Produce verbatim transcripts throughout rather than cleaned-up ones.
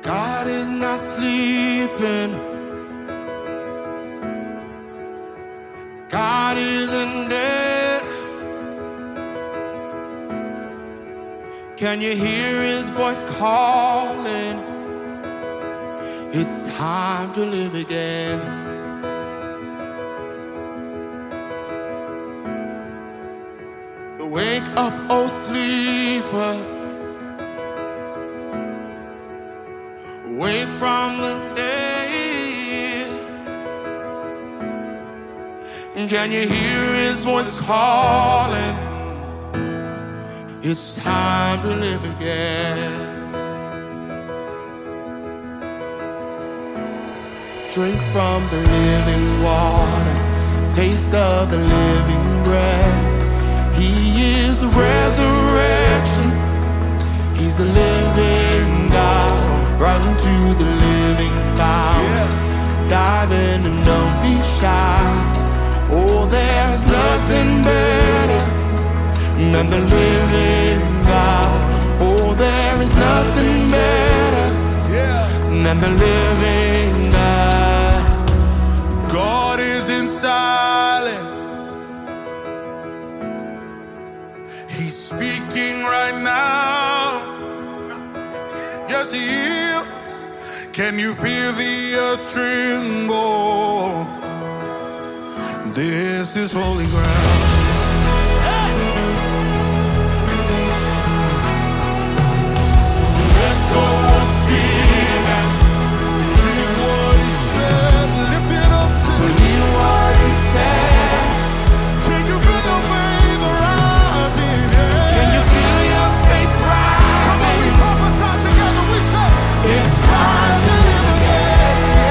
God is not sleeping. God isn't dead. Can you hear his voice calling? It's time to live again. Wake up, oh sleeper. Wake from the dead. Can you hear his voice calling? It's time to live again. Drink from the living water, taste of the living bread. He is the resurrection, he's the living God. Run to the living fountain, yeah. Dive in and don't be shy. Oh, there's nothing better than the living God. Oh, there is nothing better, yeah, than the living God. God is in silence. He's speaking right now. Yes, he is. Can you feel the earth tremble? This is holy ground. So let go of fear and believe what he said. Lift it up to believe what he said. Can you feel your faith rising? Can you feel your faith rising? Come on, we prophesy together. We say it's time to live again.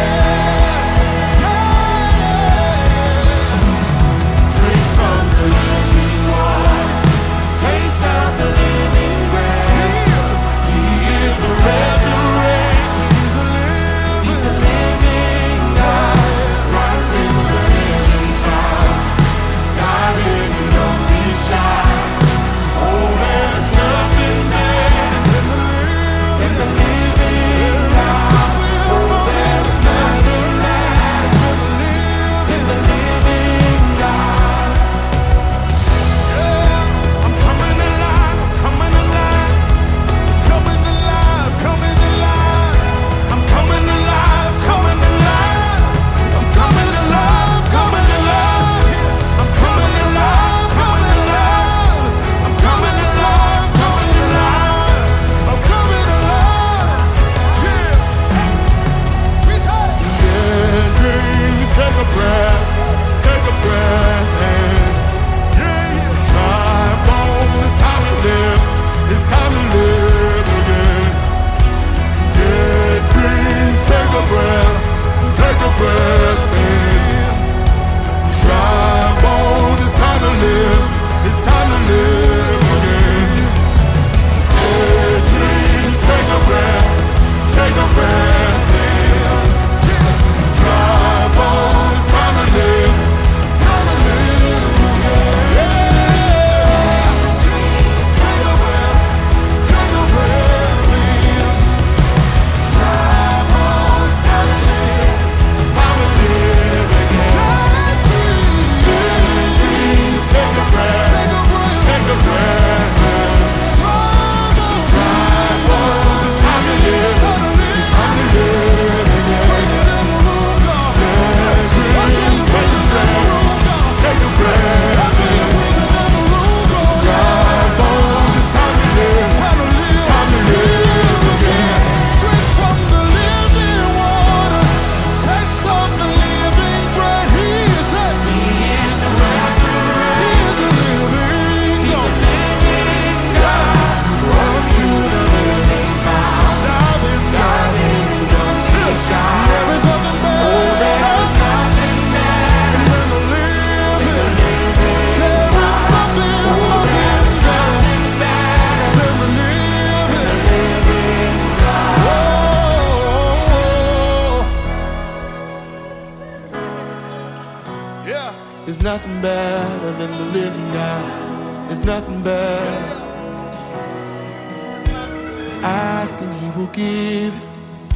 There's nothing better than the living God. There's nothing better. Ask and he will give.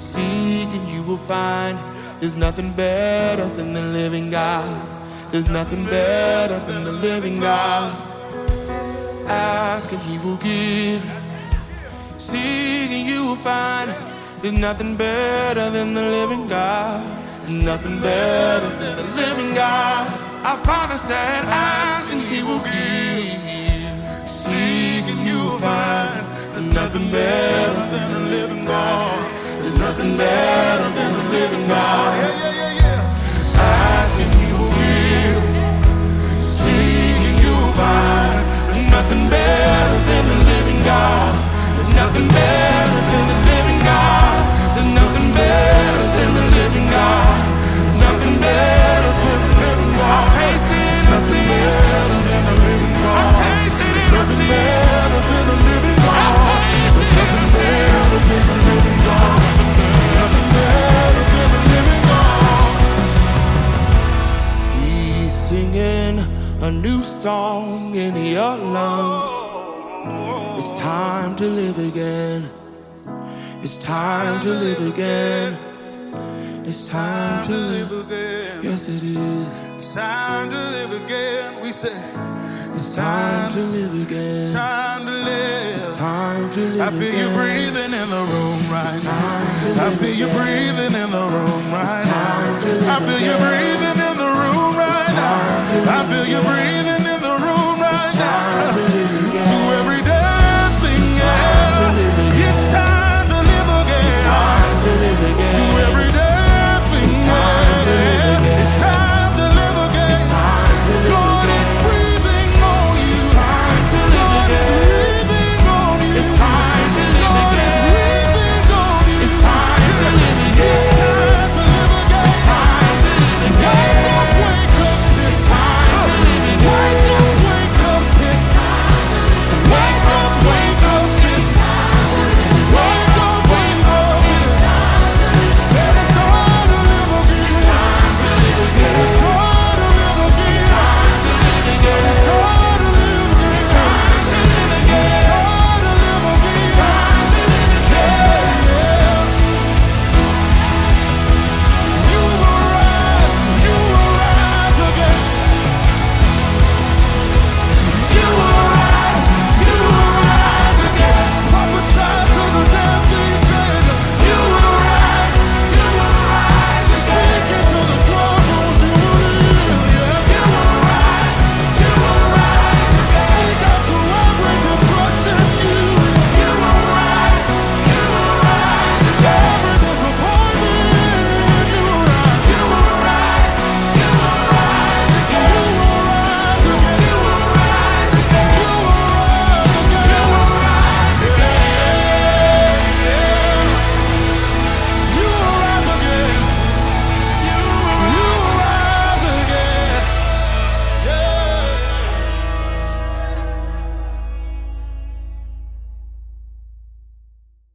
Seek and you will find. There's nothing better than the living God. There's nothing better than the living God. Ask and he will give. Seek and you will find. There's nothing better than the living God. There's nothing better than the living God. Our Father said, ask and he will give. Seek and you will find. There's nothing better than the living God. There's nothing better than the living God. Yeah, yeah, yeah, yeah. Ask and he will give. Seek and you will find. There's nothing better than the living God. There's nothing better than the living God. There's nothing better than the living God. There's nothing better than the living God. I'll taste it and I'll see it. I'll taste it and I'll see it. Better than the living God. I'll taste it and I'll see it. Better than the living God. Nothing better than the living God. He's singing a new song in your lungs. It's time to live again. It's time to live again. It's time to live again. Yes, it is. It's time to live again. We say it's time to live again. It's time to live. It's time to live again. I feel you breathing in the room right now. I feel you breathing in the room right now. I feel you breathing in the room right now. I feel you breathing.